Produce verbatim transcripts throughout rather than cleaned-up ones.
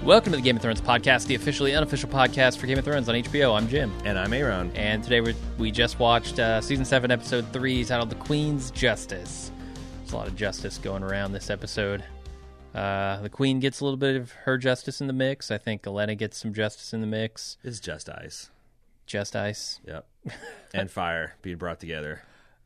Welcome to the Game of Thrones podcast, the officially unofficial podcast for Game of Thrones on H B O. I'm Jim. And I'm Aaron. And today we we just watched uh, Season seven, Episode three, titled The Queen's Justice. There's a lot of justice going around this episode. Uh, the Queen gets a little bit of her justice in the mix. I think Olenna gets some justice in the mix. It's just ice. Just ice. Yep. And fire being brought together.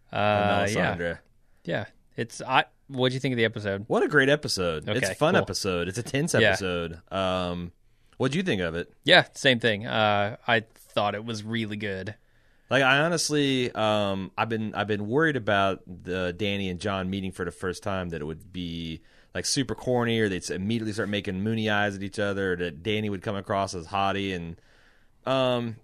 Uh, yeah. Yeah. It's... I. What'd you think of the episode? What a great episode. Okay, it's a fun cool. episode. It's a tense Yeah. episode. Um, what'd you think of it? Yeah, same thing. Uh, I thought it was really good. Like, I honestly, um, I've been I've been worried about the Dany and Jon meeting for the first time, that it would be like super corny, or they'd immediately start making moony eyes at each other, or that Dany would come across as haughty, and um,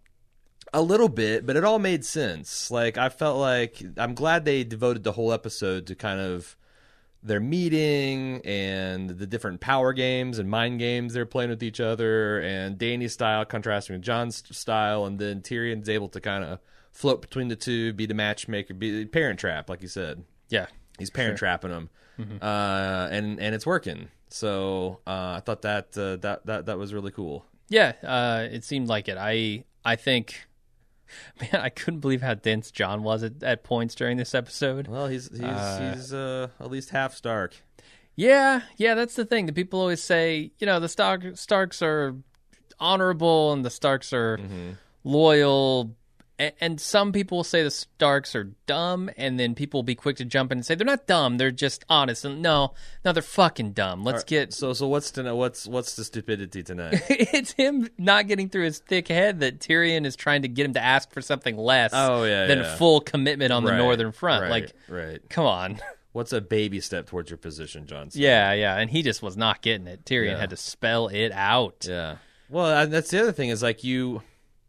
a little bit, but it all made sense. Like, I felt like I'm glad they devoted the whole episode to kind of their meeting and the different power games and mind games they're playing with each other, and Dany's style contrasting with Jon's style, and then Tyrion's able to kind of float between the two, be the matchmaker, be the parent trap, like you said. Yeah. He's parent Sure. trapping them, Mm-hmm. uh, and and it's working. So uh, I thought that uh, that that that was really cool. Yeah, uh, it seemed like it. I I think, man, I couldn't believe how dense Jon was at, at points during this episode. Well, he's he's Uh, he's uh, at least half Stark. Yeah, yeah, that's the thing. The people always say, you know, the Stark, Starks are honorable and the Starks are Mm-hmm. loyal. And, and some people will say the Starks are dumb, and then people will be quick to jump in and say they're not dumb, they're just honest. And no, no, they're fucking dumb. Let's get... So so what's to what's what's the stupidity tonight? It's him not getting through his thick head that Tyrion is trying to get him to ask for something less Oh, yeah, than yeah. full commitment on the Right, Northern Front. right, Like, right. come on. What's a baby step towards your position, Johnson? Yeah, yeah. And he just was not getting it. Tyrion Yeah. had to spell it out. Yeah. Well, and that's the other thing is, like, you...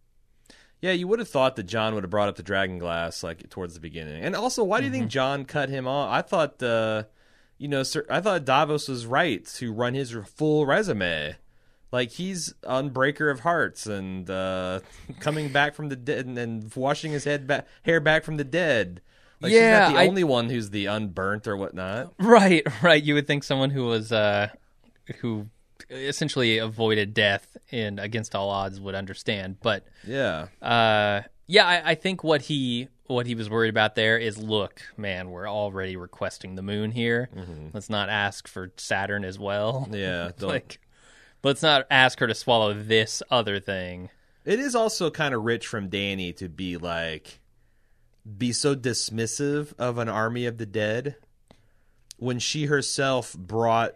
Yeah, you would have thought that Jon would have brought up the dragon glass, like, towards the beginning. And also, why do you Mm-hmm. think Jon cut him off? I thought, uh, you know, sir, I thought Davos was right to run his full resume. Like, he's Unbreaker of Hearts and uh, coming back from the dead and, and washing his head ba- hair back from the dead. Like, Yeah, she's not the I- only one who's the unburnt or whatnot. Right, right. You would think someone who was, uh, who essentially avoided death in Against All Odds would understand. But, Yeah. uh, yeah, I, I think what he what he was worried about there is, look, man, we're already requesting the moon here. Let's not ask for Saturn as well. Yeah. Don't, Like, let's not ask her to swallow this other thing. It is also kind of rich from Dany to be like, be so dismissive of an army of the dead when she herself brought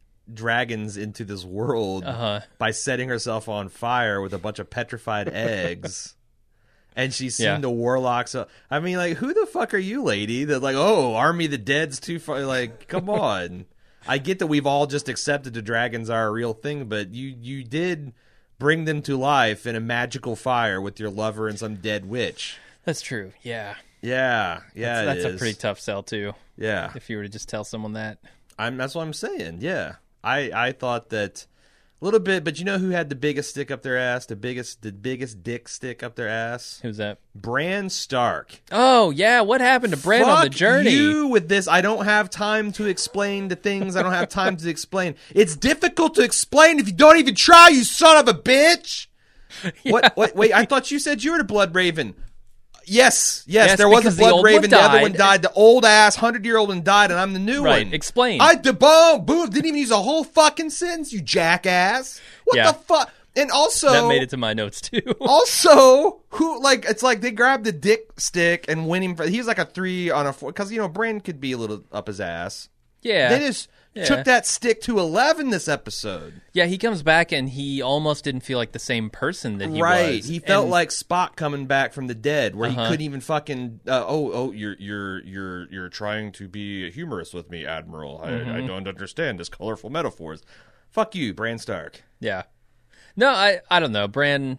dragons into this world Uh-huh. by setting herself on fire with a bunch of petrified eggs. And she's seen Yeah. the warlocks. I mean, like, who the fuck are you, lady? That like, oh, army of the dead's too far. Like, come on. I get that we've all just accepted the dragons are a real thing, but you you did bring them to life in a magical fire with your lover and some dead witch. That's true. Yeah. Yeah, yeah, That's, it that's a is. pretty tough sell, too, Yeah, if you were to just tell someone that. I'm. That's what I'm saying. Yeah, I I thought that a little bit, but you know who had the biggest stick up their ass? The biggest, the biggest dick stick up their ass? Who's that? Bran Stark. Oh, yeah. What happened to Bran on the Fuck journey? you with this. I don't have time to explain the things. I don't have time to explain. It's difficult to explain if you don't even try, you son of a bitch. What? What? Wait, I thought you said you were the Blood Raven. Yes, yes, Yes, there was a because the Blood old one Raven. The other one died. died. The old ass hundred year old one died, and I'm the new Right, one. explain. I debone. Boom. Didn't even use a whole fucking sentence. You jackass. What Yeah. the fuck? And also, That made it to my notes, too. also, who like it's like they grabbed the dick stick and went him for. He's like a three on a four because you know Bran could be a little up his ass. Yeah. They just Yeah. took that stick to eleven this episode. Yeah, he comes back and he almost didn't feel like the same person that he Right, was. he felt And- like Spock coming back from the dead, where Uh-huh. he couldn't even fucking. Uh, oh, oh, you're you're you're you're trying to be humorous with me, Admiral. I, Mm-hmm. I don't understand this colorful metaphors. Fuck you, Bran Stark. Yeah. No, I, I don't know. Bran,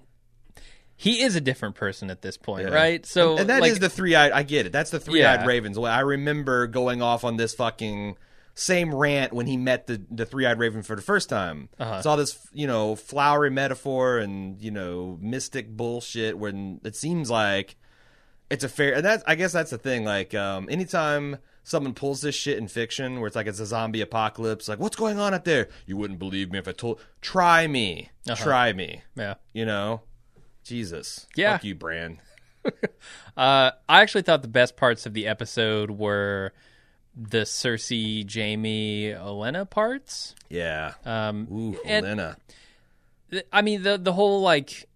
he is a different person at this point, Yeah. right? So, and, and that like, is the three eyed. I get it. That's the three eyed Yeah. ravens. I remember going off on this fucking same rant when he met the the three eyed raven for the first time. Uh-huh. It's all this, you know, flowery metaphor and you know mystic bullshit. When it seems like it's a fair, and that's I guess that's the thing. Like, um, anytime someone pulls this shit in fiction where it's like it's a zombie apocalypse, like, what's going on out there? You wouldn't believe me if I told. Try me. Uh-huh. Try me. Yeah. You know? Jesus. Yeah. Fuck you, Bran. uh, I actually thought the best parts of the episode were the Cersei, Jaime, Olenna parts. Yeah. Um, Ooh, and, Olenna. I mean, the the whole, like...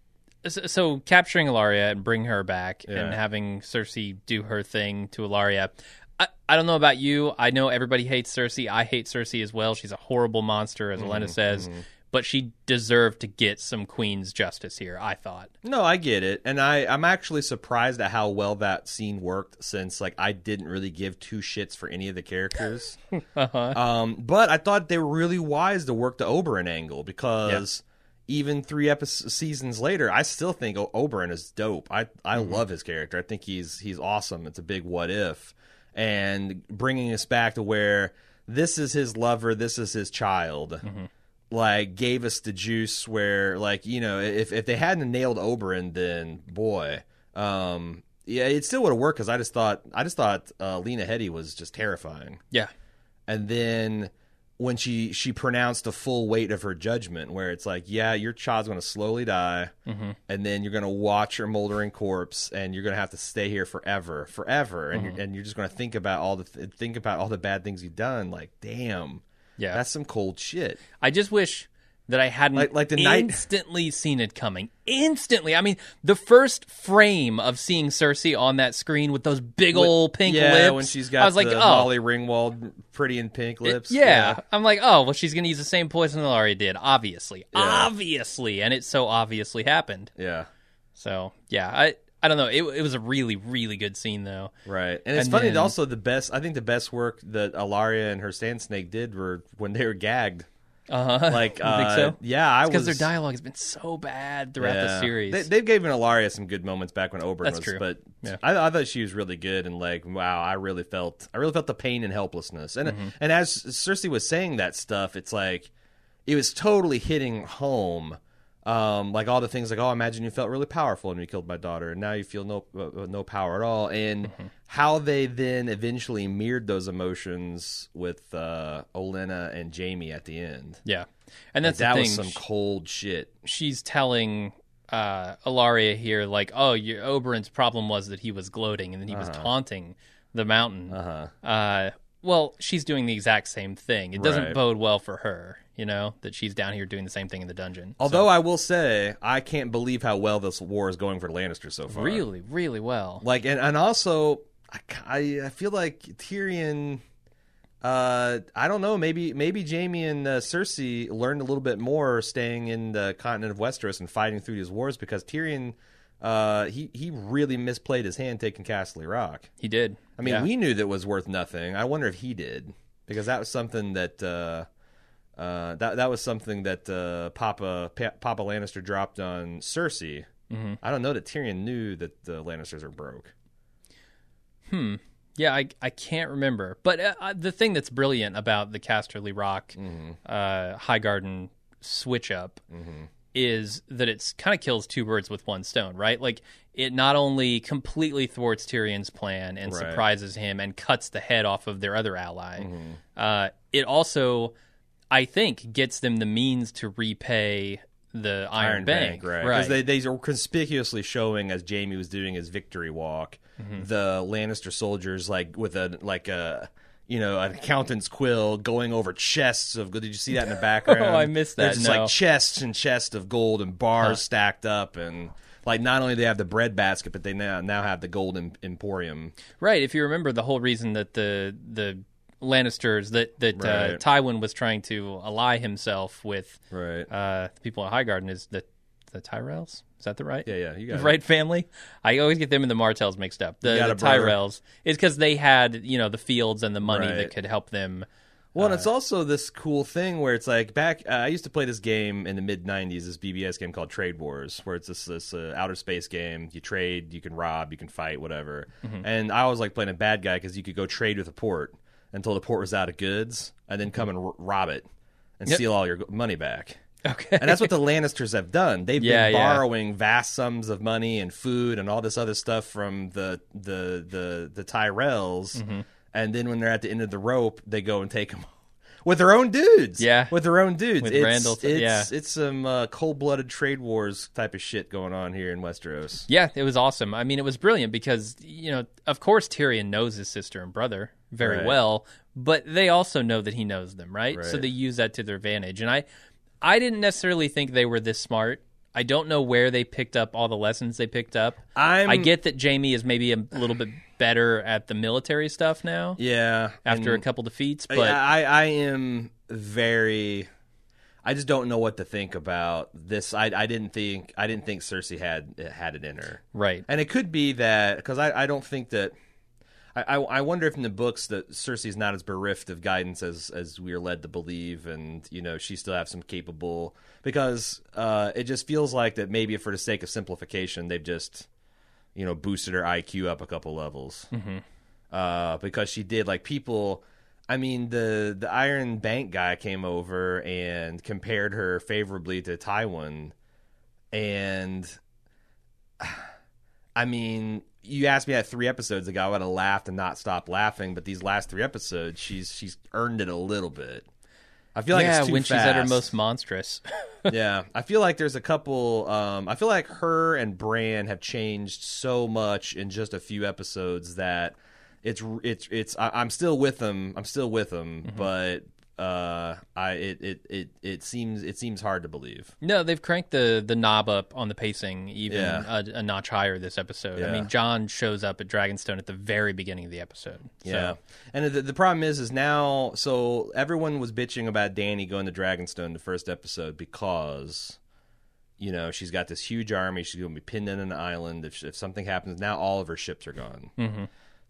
So capturing Ilaria and bring her back yeah. and having Cersei do her thing to Ilaria. I, I don't know about you. I know everybody hates Cersei. I hate Cersei as well. She's a horrible monster, as mm-hmm, Olenna says. Mm-hmm. But she deserved to get some Queen's justice here, I thought. No, I get it. And I, I'm actually surprised at how well that scene worked since, like, I didn't really give two shits for any of the characters. uh-huh. um, but I thought they were really wise to work the Oberyn angle because... Yeah. Even three episodes, seasons later, I still think o- Oberyn is dope. I I mm-hmm. love his character. I think he's he's awesome. It's a big what if, and bringing us back to where this is his lover, this is his child. Mm-hmm. Like gave us the juice. Where like you know if if they hadn't nailed Oberyn, then boy, um, yeah, it still would have worked. Because I just thought I just thought uh, Lena Headey was just terrifying. Yeah, and then. When she, she pronounced the full weight of her judgment, where it's like, yeah, your child's going to slowly die, mm-hmm. and then you're going to watch her moldering corpse, and you're going to have to stay here forever, forever, and mm-hmm. you're, and you're just going to think about all the th- think about all the bad things you've done. Like, damn, yeah, that's some cold shit. I just wish that I hadn't like, like the instantly night... seen it coming. Instantly. I mean, the first frame of seeing Cersei on that screen with those big when, old pink yeah, lips. Yeah, when she's got I was the like, oh. Molly Ringwald pretty and pink lips. It, yeah. yeah. I'm like, oh, well, she's going to use the same poison that Ilaria did, obviously. Yeah. Obviously. And it so obviously happened. Yeah. So, yeah, I... I don't know. It, it was a really, really good scene, though. Right. And it's and funny, then, also, the best, I think the best work that Ilaria and her Sand Snake did were when they were gagged. Uh-huh. Like, you uh, think so? Yeah, I was... because their dialogue has been so bad throughout yeah. the series. They, they've given Ilaria some good moments back when Oberyn That's was... true. But yeah. I, I thought she was really good, and like, wow, I really felt... I really felt the pain and helplessness. And, mm-hmm. and as Cersei was saying that stuff, it's like, it was totally hitting home... Um, like all the things like, oh, imagine you felt really powerful when you killed my daughter, and now you feel no uh, no power at all. And mm-hmm. how they then eventually mirrored those emotions with uh, Olenna and Jaime at the end. Yeah, and that's like, the that thing. was some cold shit. She's telling uh, Ilaria here, like, oh, your Oberyn's problem was that he was gloating and then he uh-huh. was taunting the mountain. Uh-huh. Uh, well, she's doing the exact same thing. It doesn't right. bode well for her. You know, that she's down here doing the same thing in the dungeon. Although so. I will say, I can't believe how well this war is going for the Lannisters so far. Really, really well. Like, and, and also, I, I, I feel like Tyrion, uh, I don't know, maybe maybe Jaime and uh, Cersei learned a little bit more staying in the continent of Westeros and fighting through these wars, because Tyrion, uh, he, he really misplayed his hand taking Casterly Rock. He did. I mean, yeah. we knew that it was worth nothing. I wonder if he did, because that was something that... Uh, Uh, that that was something that uh, Papa pa- Papa Lannister dropped on Cersei. Mm-hmm. I don't know that Tyrion knew that the Lannisters are broke. Hmm. Yeah, I I can't remember. But uh, the thing that's brilliant about the Casterly Rock, mm-hmm. uh, Highgarden switch up mm-hmm. is that it's kind of kills two birds with one stone, right? Like, it not only completely thwarts Tyrion's plan and right. surprises him and cuts the head off of their other ally, mm-hmm. uh, it also, I think, gets them the means to repay the Iron, Iron Bank. Bank, right? Right. Because they, they are conspicuously showing, as Jaime was doing his victory walk, mm-hmm. the Lannister soldiers, like with a like a you know an accountant's quill, going over chests of. Did you see that in the background? Oh, I missed that. There's just no. like chests and chests of gold and bars huh. stacked up, and like not only do they have the bread basket, but they now now have the gold emporium. Right. If you remember, the whole reason that the the Lannisters that that right. uh, Tywin was trying to ally himself with right. uh, the people at Highgarden is the the Tyrells. Is that the right? Yeah, yeah, you got right it. family. I always get them and the Martells mixed up. The, the Tyrells is because they had you know the fields and the money right. that could help them. Well, uh, and it's also this cool thing where it's like back. Uh, I used to play this game in the mid nineties, this B B S game called Trade Wars, where it's this this uh, outer space game. You trade, you can rob, you can fight, whatever. Mm-hmm. And I always like playing a bad guy because you could go trade with a port until the port was out of goods, and then come and r- rob it and yep. steal all your money back. Okay. And that's what the Lannisters have done. They've yeah, been yeah. borrowing vast sums of money and food and all this other stuff from the the the, the Tyrells, mm-hmm. and then when they're at the end of the rope, they go and take them with their own dudes. Yeah, with their own dudes. With it's, Randall, it's, yeah, it's some uh, cold-blooded trade wars type of shit going on here in Westeros. Yeah, it was awesome. I mean, it was brilliant because, you know, of course Tyrion knows his sister and brother very right. well, but they also know that he knows them, right? right? So they use that to their advantage. And I, I didn't necessarily think they were this smart. I don't know where they picked up all the lessons they picked up. I'm, I get that Jaime is maybe a little bit better at the military stuff now. Yeah. After a couple defeats, but I, I, I am very. I just don't know what to think about this. I, I didn't think I didn't think Cersei had had it in her, right? And it could be that because I, I don't think that. I, I wonder if in the books that Cersei's not as bereft of guidance as as we are led to believe, and you know she still has some capable because uh, it just feels like that maybe for the sake of simplification they've just you know boosted her I Q up a couple levels mm-hmm. uh, because she did like people. I mean the the Iron Bank guy came over and compared her favorably to Tywin, and I mean. You asked me that three episodes ago, I would have laughed and not stopped laughing. But these last three episodes, she's she's earned it a little bit. I feel like yeah, it's too when fast. she's at her most monstrous. Yeah, I feel like there's a couple. Um, I feel like her and Bran have changed so much in just a few episodes that it's it's it's. I, I'm still with them. I'm still with them, mm-hmm. but. Uh, I it, it it it seems it seems hard to believe. No, they've cranked the the knob up on the pacing even yeah. a, a notch higher this episode. Yeah. I mean, Jon shows up at Dragonstone at the very beginning of the episode. So. Yeah, and the, the problem is, is now so everyone was bitching about Dany going to Dragonstone the first episode because you know she's got this huge army. She's going to be pinned in an island. If if something happens, now all of her ships are gone. Mm-hmm.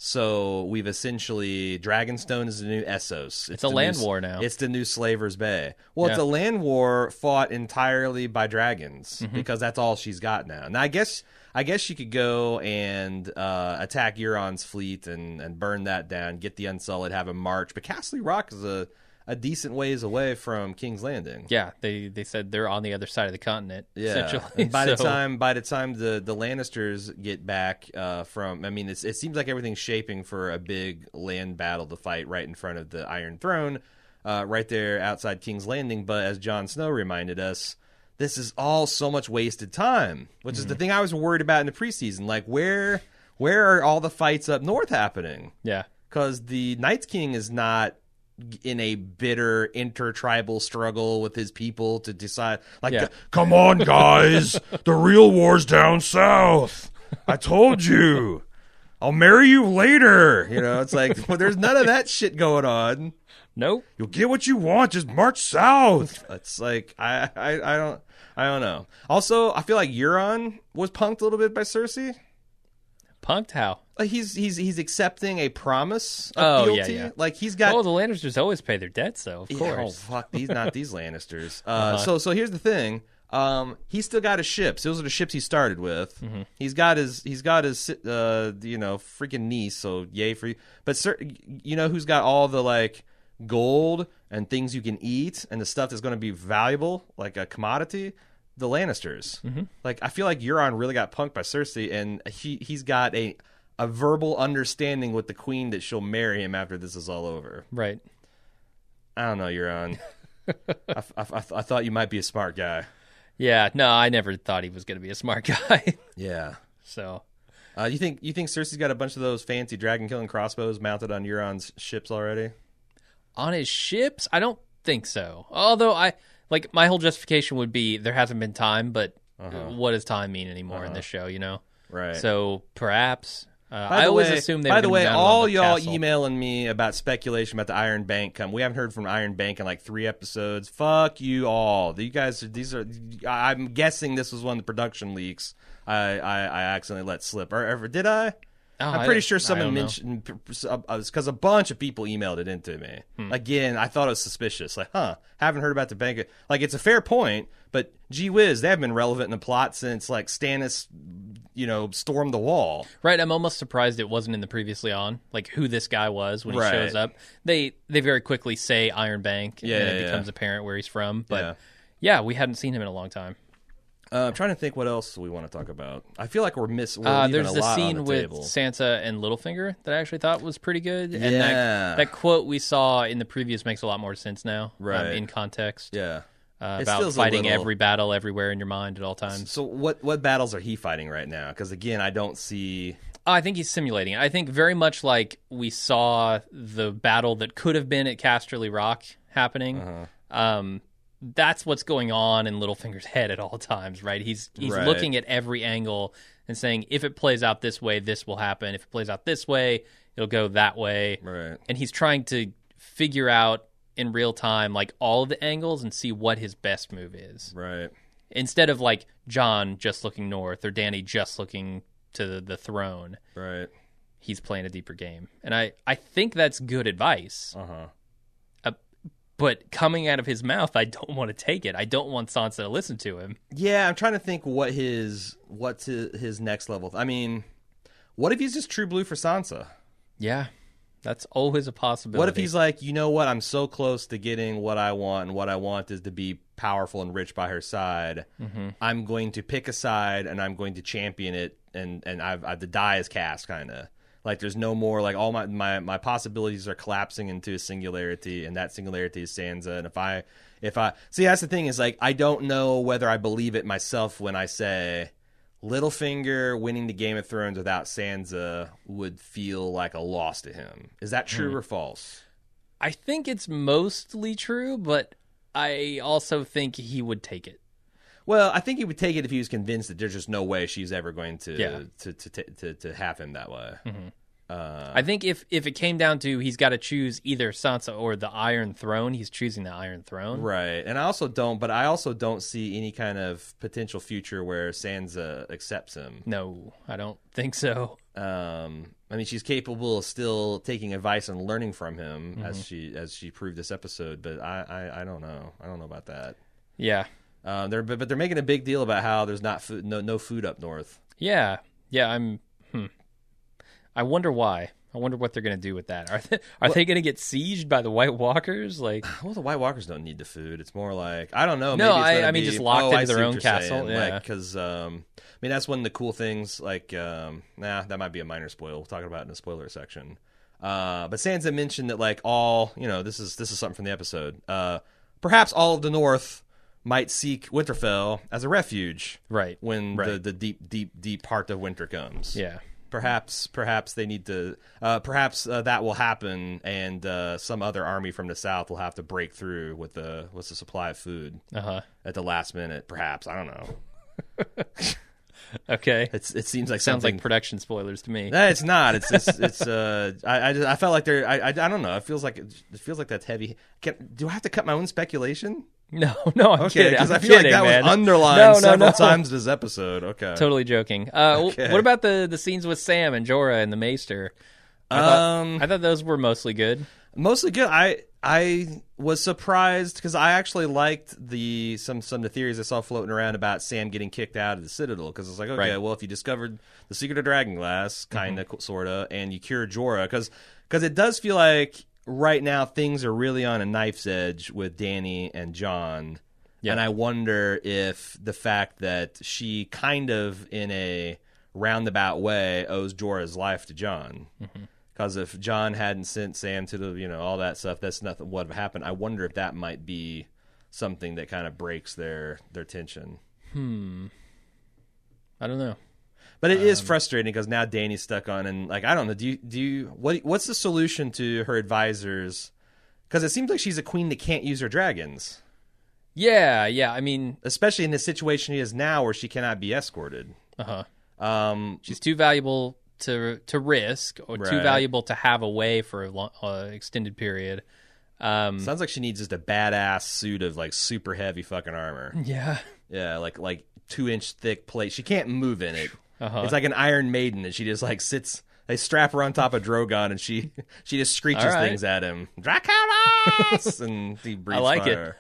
So we've essentially Dragonstone is the new Essos. It's, it's a land new, war now. It's the new Slaver's Bay. Well, yeah. it's a land war fought entirely by dragons mm-hmm. because that's all she's got now. Now I guess I guess she could go and uh, attack Euron's fleet and, and burn that down, get the Unsullied, have a march. But Castle Rock is a a decent ways away from King's Landing. Yeah, they they said they're on the other side of the continent. Yeah, essentially. and by so. the time by the time the, the Lannisters get back uh, from, I mean, it's, it seems like everything's shaping for a big land battle to fight right in front of the Iron Throne, uh, right there outside King's Landing. But as Jon Snow reminded us, this is all so much wasted time, which mm-hmm. is the thing I was worried about in the preseason. Like, where where are all the fights up north happening? Yeah, because the Night's King is not in a bitter intertribal struggle with his people to decide like yeah. Come on guys, the real war's down south. I told you. I'll marry you later. You know, it's like well, there's none of that shit going on. Nope. You'll get what you want, just march south. It's like I, I I don't I don't know. Also, I feel like Euron was punked a little bit by Cersei. Punked how? Like he's he's he's accepting a promise of oh, fealty. Yeah, yeah. Like he's got. Oh, the Lannisters always pay their debts, though. Of yeah, course. Oh fuck, these not these Lannisters. Uh, uh-huh. So so here's the thing. Um, he's still got his ships. Those are the ships he started with. Mm-hmm. He's got his he's got his uh you know freaking niece. So yay for you. But sir, you know who's got all the like gold and things you can eat and the stuff that's going to be valuable like a commodity. The Lannisters. Mm-hmm. Like I feel like Euron really got punked by Cersei, and he he's got a. a verbal understanding with the queen that she'll marry him after this is all over. Right. I don't know, Euron. I, I, I, I thought you might be a smart guy. Yeah, no, I never thought he was going to be a smart guy. Yeah. So, uh, you think you think Cersei's got a bunch of those fancy dragon killing crossbows mounted on Euron's ships already? On his ships? I don't think so. Although I like my whole justification would be there hasn't been time, but uh-huh. what does time mean anymore uh-huh. in this show? You know, right? So perhaps. Uh, I always way, assume they By were the way, down all on the y'all castle. emailing me about speculation about the Iron Bank come. We haven't heard from Iron Bank in like three episodes. Fuck you all. You guys, these are. I'm guessing this was one of the production leaks. I I, I accidentally let slip. Or, or did I? Oh, I'm I pretty sure someone know. mentioned because a bunch of people emailed it into me. Hmm. Again, I thought it was suspicious. Like, huh? Haven't heard about the bank. Like, it's a fair point, but gee whiz, they have been relevant in the plot since like Stannis, you know, stormed the wall. Right. I'm almost surprised it wasn't in the previously on, like who this guy was when he right. shows up. They they very quickly say Iron Bank, and yeah, then it yeah, becomes yeah. apparent where he's from. But yeah. yeah, we hadn't seen him in a long time. Uh, I'm trying to think what else we want to talk about. I feel like we're missing. Uh, leaving there's a the lot scene on the with table. Sansa and Littlefinger that I actually thought was pretty good. And Yeah. that, that quote we saw in the previews makes a lot more sense now, um, Right. in context. Yeah. Uh, It about feels a fighting little- every battle everywhere in your mind at all times. So what what battles are he fighting right now? Because again, I don't see. Oh, I think he's simulating it. I think very much like we saw the battle that could have been at Casterly Rock happening. Uh-huh. Um, that's what's going on in Littlefinger's head at all times, right? He's he's Right. looking at every angle and saying, if it plays out this way, this will happen. If it plays out this way, it'll go that way. Right. And he's trying to figure out in real time, like, all of the angles and see what his best move is. Right. Instead of, like, Jon just looking north or Dany just looking to the, the throne. Right. He's playing a deeper game. And I, I think that's good advice. Uh huh. Uh, but coming out of his mouth, I don't want to take it. I don't want Sansa to listen to him. Yeah, I'm trying to think what his what's his, his next level. I mean, what if he's just true blue for Sansa? Yeah, that's always a possibility. What if he's like, you know what? I'm so close to getting what I want, and what I want is to be powerful and rich by her side. Mm-hmm. I'm going to pick a side, and I'm going to champion it, and and I've, I've the die is cast, kind of. Like there's no more, like all my, my my possibilities are collapsing into a singularity, and that singularity is Sansa. And if I if I see, that's the thing, is like I don't know whether I believe it myself when I say Littlefinger winning the Game of Thrones without Sansa would feel like a loss to him. Is that true Hmm. or false? I think it's mostly true, but I also think he would take it. Well, I think he would take it if he was convinced that there's just no way she's ever going to Yeah. to, to, to to to have him that way. Mm-hmm. Uh, I think if, if it came down to he's got to choose either Sansa or the Iron Throne, he's choosing the Iron Throne. right, and I also don't, but I also don't see any kind of potential future where Sansa accepts him. No, I don't think so. Um, I mean, she's capable of still taking advice and learning from him, Mm-hmm. as she as she proved this episode. But I, I, I don't know. I don't know about that. Yeah. Um, they're but, but they're making a big deal about how there's not food, no no food up north. Yeah. Yeah, I'm hmm. I wonder why. I wonder what they're going to do with that. Are they, are they going to get sieged by the White Walkers? Like, Well, the White Walkers don't need the food. It's more like I don't know. No, maybe it's I- gonna I mean, be- just locked oh, into I their see what own you're castle, saying. yeah. because um, I mean that's one of the cool things. Like, um, nah, that might be a minor spoil. We'll talk about it in the spoiler section. Uh, but Sansa mentioned that like all you know, this is this is something from the episode. Uh, perhaps all of the North might seek Winterfell as a refuge, right. when the, Right. the deep, deep, deep heart of winter comes. Yeah. Perhaps, perhaps they need to. Uh, perhaps uh, that will happen, and uh, some other army from the south will have to break through with the with the supply of food Uh-huh. at the last minute. Perhaps, I don't know. Okay. It's it seems like Sounds something. like production spoilers to me. No, it's not. It's it's, it's uh. I, I just- I felt like there. I, I I don't know. It feels like it feels like that's heavy. Can, do I have to cut my own speculation? No, no, I'm Okay, kidding. because I'm I feel kidding, like that man. was underlined No, no, several no. times this episode. Okay. Totally joking. Uh, w- Okay. What about the, the scenes with Sam and Jorah and the Maester? I thought, Um, I thought those were mostly good. Mostly good. I I was surprised because I actually liked the some some of the theories I saw floating around about Sam getting kicked out of the Citadel, because it's like, okay, Right. well, if you discovered the secret of Dragonglass, kind of sort of, and you cure Jorah, because because it does feel like right now things are really on a knife's edge with Dany and Jon. Yeah. And I wonder if the fact that she kind of in a roundabout way owes Jorah's life to Jon. Because if Jon hadn't sent Sam to the, you know, all that stuff, that's nothing what would have happened. I wonder if that might be something that kind of breaks their their tension. Hmm. I don't know. But it is frustrating because now Dany's stuck on, and like I don't know. Do you do you what what's the solution to her advisors? Because it seems like she's a queen that can't use her dragons, Yeah, yeah. I mean, especially in the situation she is now, where she cannot be escorted. uh-huh. Um, She's too valuable to to risk, or too Right. valuable to have away for a long, uh, extended period. Um, sounds like she needs just a badass suit of like super heavy fucking armor. yeah. Yeah, like like two inch thick plate. She can't move in it. Uh-huh. It's like an Iron Maiden, and she just like sits. They strap her on top of Drogon, and she she just screeches All right. things at him. Dracarys, and he breathes I like it. fire.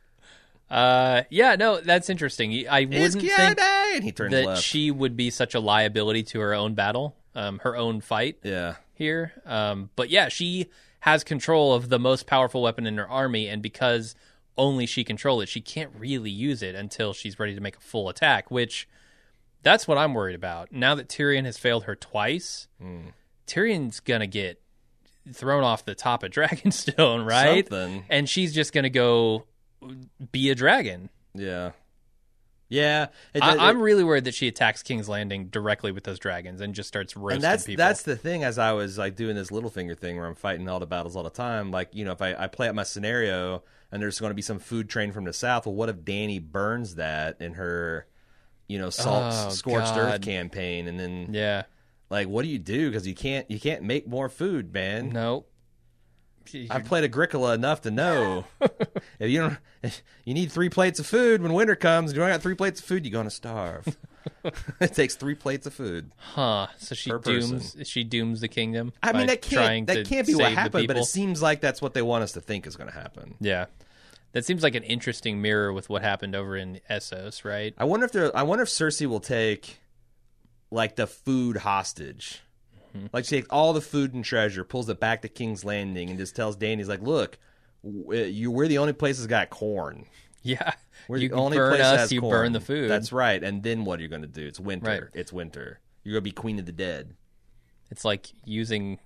Uh, yeah, no, that's interesting. I It's wouldn't think Kiyoda! And he turns that left. she would be such a liability to her own battle, um, her own fight yeah, here. Um, but yeah, she has control of the most powerful weapon in her army, and because only she control it. She can't really use it until she's ready to make a full attack, which that's what I'm worried about. Now that Tyrion has failed her twice, mm. Tyrion's going to get thrown off the top of Dragonstone, right? Something. And she's just going to go be a dragon. Yeah. Yeah. It, I, it, I'm really worried that she attacks King's Landing directly with those dragons and just starts roasting and that's, people. That's the thing, as I was like doing this Littlefinger thing where I'm fighting all the battles all the time. Like, you know, if I, I play out my scenario and there's going to be some food train from the south, well, what if Dany burns that in her, you know, salt Oh, scorched God. earth campaign, and then Yeah. like, what do you do? Because you can't you can't make more food, man. No. I've played Agricola enough to know if you don't, if you need three plates of food when winter comes. You don't got three plates of food, you're gonna starve. It takes three plates of food. Huh. So she Per dooms person. she dooms the kingdom. I by mean, that trying can't that to can't be what save the happened, but people? it seems like that's what they want us to think is going to happen. Yeah. That seems like an interesting mirror with what happened over in Essos, right? I wonder if there. I wonder if Cersei will take like the food hostage. Mm-hmm. Like she takes all the food and treasure, pulls it back to King's Landing, and just tells Dany's like, "Look, w- you we're the only place that's got corn. Yeah. We're you the only burn place that us, has you corn. burn the food. That's right. And then what are you going to do? It's winter. Right. It's winter. You're going to be queen of the dead. It's like using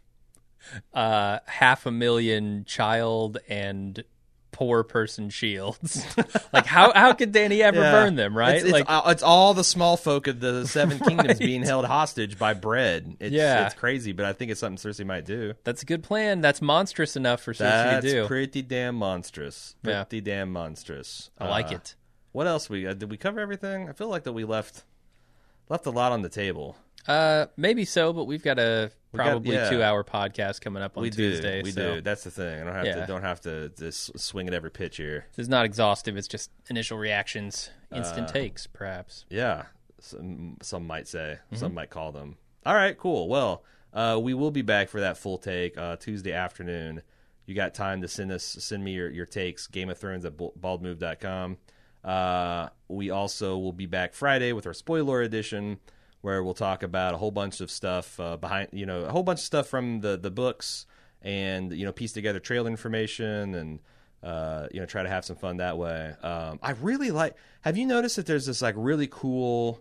uh, half a million child and poor person shields. Like how how could Dany ever Yeah. burn them, right? It's, it's, like uh, it's all the small folk of the Seven Kingdoms Right. being held hostage by bread. It's, Yeah. it's crazy, but I think it's something Cersei might do. that's a good plan. That's monstrous enough for Cersei That's to do. pretty damn monstrous. Yeah. Pretty damn monstrous. I like Uh, it. What else we uh, did? We cover everything. I feel like that we left left a lot on the table. Uh, maybe so, but we've got a We got- probably yeah. two hour podcast coming up on we Tuesday. do. We so do. That's the thing. I don't have Yeah. to. Don't have to just swing at every pitch here. This is not exhaustive. It's just initial reactions, instant Uh, takes, perhaps. Yeah, some, some might say, Mm-hmm. some might call them. All right, cool. Well, uh, we will be back for that full take uh, Tuesday afternoon. You got time to send us, send me your, your takes. Game of Thrones at bald move dot com. Uh, we also will be back Friday with our spoiler edition, where we'll talk about a whole bunch of stuff uh, behind, you know, a whole bunch of stuff from the the books, and you know, piece together trailer information and. Uh, you know, try to have some fun that way. Um, I really like. Have you noticed that there's this like really cool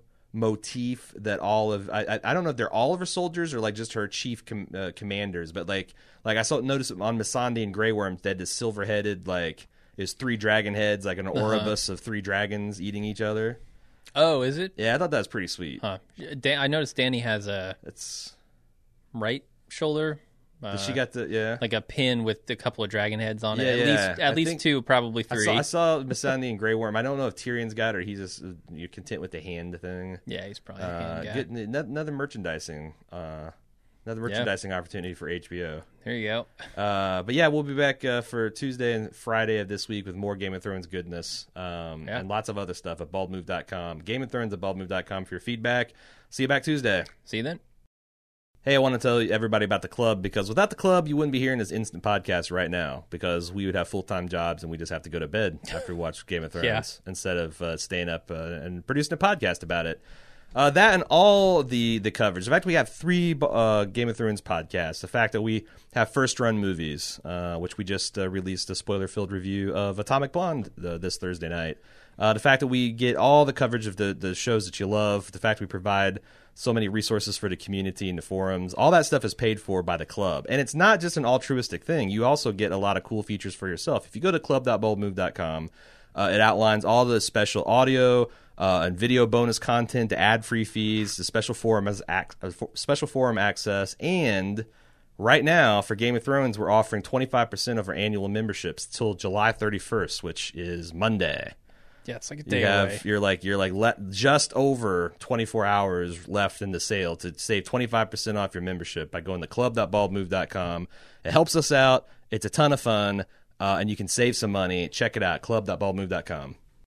motif that all of I I, I don't know if they're all of her soldiers or like just her chief com, uh, commanders, but like like I saw noticed on Missandei and Grey Worm that the silver headed like is three dragon heads like an Oribus of three dragons eating each other. Oh, is it? Yeah, I thought that was pretty sweet. Huh. Dan- I noticed Dany has a It's right shoulder. Uh, she got the yeah. like a pin with a couple of dragon heads on it. Yeah, At yeah. least, at I least think- two, probably I three. saw, I saw Missandei and Grey Worm. I don't know if Tyrion's got it or he's just uh, you're content with the hand thing. Yeah, he's probably a Uh, hand guy. good, n- another merchandising, uh, another merchandising opportunity for H B O. There you go. Uh, but yeah, we'll be back uh, for Tuesday and Friday of this week with more Game of Thrones goodness um, Yeah. and lots of other stuff at bald move dot com. Game of Thrones at bald move dot com for your feedback. See you back Tuesday. See you then. Hey, I want to tell everybody about the club because without the club, you wouldn't be hearing this instant podcast right now because we would have full-time jobs and we just have to go to bed after we watch Game of Thrones Yeah. instead of uh, staying up uh, and producing a podcast about it. Uh, that and all the, the coverage. In fact, we have three uh, Game of Thrones podcasts. The fact that we have first-run movies, uh, which we just uh, released a spoiler-filled review of Atomic Blonde uh, this Thursday night. Uh, the fact that we get all the coverage of the, the shows that you love. The fact we provide so many resources for the community and the forums. All that stuff is paid for by the club. And it's not just an altruistic thing. You also get a lot of cool features for yourself. If you go to club dot bald move dot com, uh, it outlines all the special audio uh, and video bonus content, the ad-free fees, the special forum, as ac- uh, for- special forum access, and right now for Game of Thrones, we're offering twenty-five percent of our annual memberships till July thirty-first, which is Monday. Yeah, it's like a You day have away. you're like you're like le- just over twenty-four hours left in the sale to save twenty-five percent off your membership by going to club dot bald move dot com. It helps us out. It's a ton of fun, uh, and you can save some money. Check it out, club dot bald move dot com.